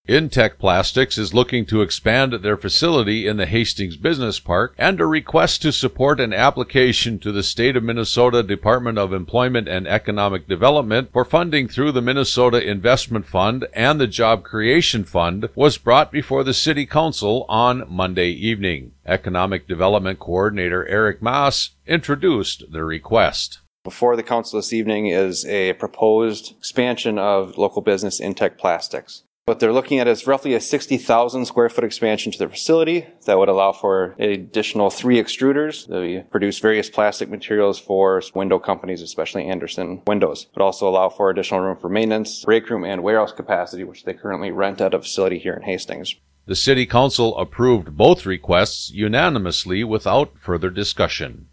Intech Plastics is looking to expand their facility in the Hastings Business Park, and a request to support an application to the State of Minnesota Department of Employment and Economic Development for funding through the Minnesota Investment Fund and the Job Creation Fund was brought before the City Council on Monday evening. Economic Development Coordinator Eric Maas introduced the request. Before the council this evening is a proposed expansion of local business Intech Plastics. What they're looking at is roughly a 60,000 square foot expansion to their facility that would allow for an additional 3 extruders. They produce various plastic materials for window companies, especially Andersen Windows. But also allow for additional room for maintenance, break room, and warehouse capacity, which they currently rent at a facility here in Hastings. The City Council approved both requests unanimously without further discussion.